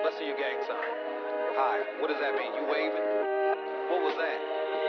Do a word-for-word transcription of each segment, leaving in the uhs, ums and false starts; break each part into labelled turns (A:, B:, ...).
A: Let's see your gang sign. Hi. What does that mean? You waving? What was that?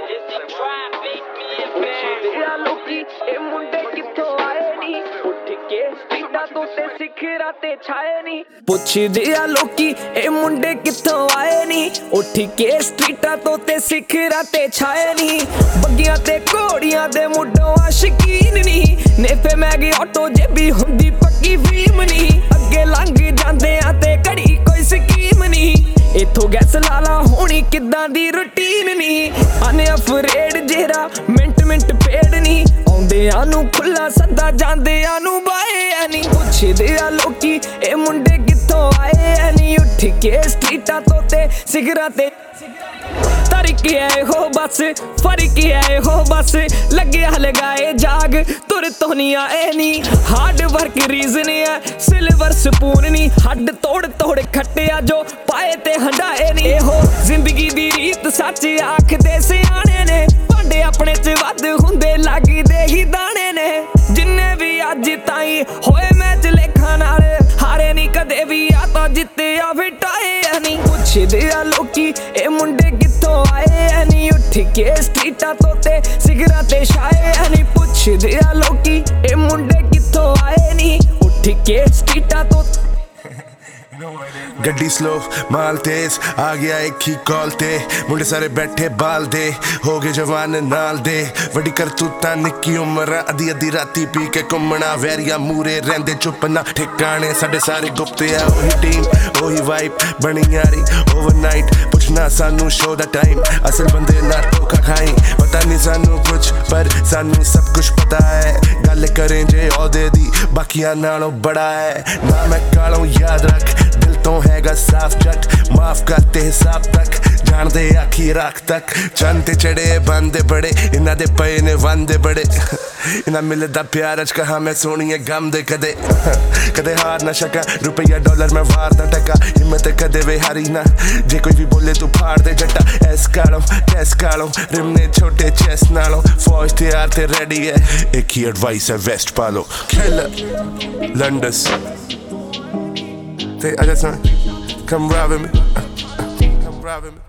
B: ਪੁੱਛਦੇ ਆ ਲੋਕੀ ਇਹ ਮੁੰਡੇ ਕਿੱਥੋਂ ਆਏ ਨੀ ਉੱਠ ਕੇ ਸਟਰੀਟਾਂ ਤੋਂ ਤੇ ਸਿਖਰਾਂ ਤੇ ਛਾਏ ਨੀ ਪੁੱਛਦੇ ਆ ਲੋਕੀ ਇਹ ਮੁੰਡੇ ਕਿੱਥੋਂ ਆਏ ਨੀ ਉੱਠ ਕੇ ਸਟਰੀਟਾਂ ਤੋਂ ਤੇ ਸਿਖਰਾਂ ਤੇ ਛਾਏ ਨੀ ਬੱਗੀਆਂ ਤੇ ਘੋੜੀਆਂ ਦੇ ਮੁੰਡੋਂ ਆ ਸ਼ਕੀਨ ਨੀ ਨੇਫੇ ਮੈਗੀ ਆਟੋ ਜੇਬੀ ਹੁੰਦੀ ਪੱਕੀ ਫੀਮ ਨੀ ਅੱਗੇ ਲੰਘ ਜਾਂਦੇ ਆ ਤੇ ਘੜੀ ਕੋਈ ਸਕੀਮ ਨੀ ਇਥੋਂ ਗੈਸ ਲਾਲਾ ਹੋਣੀ ਕਿੱਦਾਂ ਦੀ ਰੂਟੀਨ ਨੀ ਅਨਅਫਰੇਡ ਜਿਹੜਾ ਮਿੰਟ ਮਿੰਟ ਪੇੜ ਨੀ ਆਉਂਦਿਆਂ ਨੂੰ ਖੁੱਲਾ ਸੱਦਾ ਜਾਂਦਿਆਂ ਨੂੰ ਬਾਏ ਨੀ ਪੁੱਛਦੇ ਆ ਲੋਕੀ ਇਹ ਮੁੰਡੇ ਕਿੱਥੋਂ ਆਏ ਨੀ ਉੱਠ ਕੇ ਸਟਰੀਟਾਂ ਤੋਂ ਤੇ ਸਿਗਰਾਂ ਤੇ ਤਰੀਕ ਆਏ ਹੋ ਬਸ ਫਰਕ ਆਏ ਹੋ ਬਸ ਲੱਗਿਆ ਲਗਾਏ ਜਾਗ ਤੁਰ ਤੋਂ ਨਹੀਂ ਆਏ ਨੀ ਹਾਰਡ ਵਰਕ ਰੀਜ਼ਨ ਹੈ ਸਿਲਵਰ ਸਪੂਨ ਨੀ ਹੱਡ ਤੋੜ ਤੋੜ ਖੱਟਿਆ ਜੋ ਪਾਏ ਤੇ ਹੰਡਾਏ ਨੀ ਇਹੋ ਜ਼ਿੰਦਗੀ ਦੀ ਰੀਤ ਸੱਚ ਆਖਦੇ ਸਿਆਣੇ ਨੇ ਭਾਂਡੇ ਆਪਣੇ ਚ ਵੱਧ ਹੁੰਦੇ ਲੱਗਦੇ ਹੀ ਦਾਣੇ ਨੇ ਜਿੰਨੇ ਵੀ ਅੱਜ ਤਾਈਂ ਹੋਏ ਮੈਚ ਲੇਖਾਂ ਨਾਲ ਹਾਰੇ ਨੀ ਕਦੇ ਵੀ ਆ ਤਾਂ ਜਿੱਤਿਆ ਫਿਟਾਏ ਨੀ ਪੁੱਛਦੇ ਆ ਲੋਕੀ ਇਹ ਮੁੰਡੇ ਕਿੱਥੋਂ ਆਏ ਨੀ ਉੱਠ ਕੇ ਸਟਰੀਟਾਂ ਤੋਂ ਤੇ ਸਿਗਰਾਂ ਤੇ ਛਾਏ ਨੀ ਪੁੱਛਦੇ ਆ ਲੋਕੀ ਇਹ ਮੁੰਡੇ ਕਿੱਥੋਂ ਆਏ ਨੀ ਉੱਠ ਕੇ ਸਟਰੀਟਾਂ ਤੋਂ
C: ਗੱਡੀ ਸਲੋ ਮਾਲ ਤੇਜ਼ ਆ ਗਿਆ ਇੱਕ ਹੀ ਕਾਲ ਤੇ ਮੁੰਡੇ ਸਾਰੇ ਬੈਠੇ ਬਾਲ ਦੇ ਹੋ ਗਏ ਜਵਾਨ ਨਾਲ ਦੇ ਵੱਡੀ ਕਰਤੂਤਾਂ ਨਿੱਕੀ ਉਮਰ ਅੱਧੀ ਅੱਧੀ ਰਾਤੀ ਪੀ ਕੇ ਘੁੰਮਣਾ ਵੈਰੀਆਂ ਮੂਰੇ ਰਹਿੰਦੇ ਚੁੱਪ ਨਾ ਠਿਕਾਣੇ ਸਾਡੇ ਸਾਰੇ ਗੁਪਤ ਆ ਉਹੀ ਟੀਮ ਉਹੀ ਵਾਈਬ ਬਣੀ ਯਾਰੀ ਓਵਰਨਾਈਟ ਪੁੱਛਣਾ ਸਾਨੂੰ ਸ਼ੋ ਦਾ ਟਾਈਮ ਅਸਲ ਬੰਦੇ ਨਾ ਧੋਖਾ ਖਾਈ ਪਤਾ ਨਹੀਂ ਸਾਨੂੰ ਕੁਛ ਪਰ ਸਾਨੂੰ ਸਭ ਕੁਛ ਪਤਾ ਹੈ ਗੱਲ ਕਰੇ ਜੇ ਉਹਦੇ ਦੀ ਬਾਕੀਆਂ ਨਾਲੋਂ ਬੜਾ ਹੈ ਨਾ ਮੈਂ ਕਾਲੋਂ ਯਾਦ ਰੱਖ ਦਿਲ ਤੋਂ ਹੈਗਾ ਸਾਫ ਜੱਟ ਮਾਫ ਕਰਤੇ ਹਿਸਾਬ ਤੱਕ ਜਾਣਦੇ ਆਖੀ ਰੱਖ ਤੱਕ ਚੰਨ ਤੇ ਚੜੇ ਬੰਦੇ ਬੜੇ ਇਹਨਾਂ ਦੇ ਪਏ ਨੇ ਵੰਦੇ ਬੜੇ ਇਹਨਾਂ ਮਿਲਦਾ ਪਿਆਰ ਅੱਜ ਕਹਾ ਮੈਂ ਸੋਹਣੀਏ ਗਮ ਦੇ ਕਦੇ ਕਦੇ ਹਾਰ ਨਾ ਸ਼ਕਾ ਰੁਪਈਆ ਡਾਲਰ ਮੈਂ ਵਾਰ ਦਾ ਟਕਾ ਹਿੰਮਤ ਕਦੇ ਵੇ ਹਾਰੀ ਨਾ ਜੇ ਕੋਈ ਵੀ ਬੋਲੇ ਤੂੰ ਫਾੜ ਦੇ ਜੱਟਾ ਐਸ ਕਾਲੋਂ ਟੈਸ ਕਾਲੋਂ ਰਿਮਨੇ ਛੋਟੇ ਚੈਸ ਨਾਲੋਂ ਫੌਜ ਤਿਆਰ ਤੇ ਰੈਡੀ ਹੈ ਇੱਕ ਹੀ ਐਡਵਾਈਸ ਹੈ ਵੈਸਟ ਪਾ ਲੋ ਖੇਲ ਲੰਡਸ Hey, I just want come rob me, come rob me.